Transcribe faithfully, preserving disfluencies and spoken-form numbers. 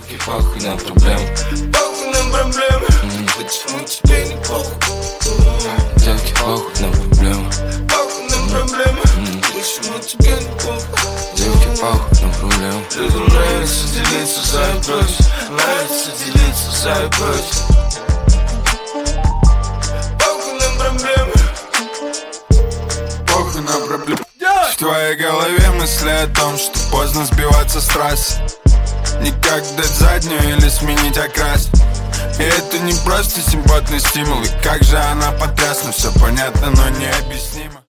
Девки, похуй на проблемы. Похуй на проблемы. Почему тебе не похуй? Девки, похуй на проблемы. Похуй на проблемы. Почему тебе не похуй? Девки, похуй на проблемы. Людям нравится делиться за и против. Нравится делиться за и против. Похуй на проблемы. Похуй на проблемы. В твоей голове мысли о том, что поздно сбиваться с трассы. Никак дать заднюю или сменить окрас. И это не просто симпатный стимул. И как же она потрясна, все понятно, но необъяснимо.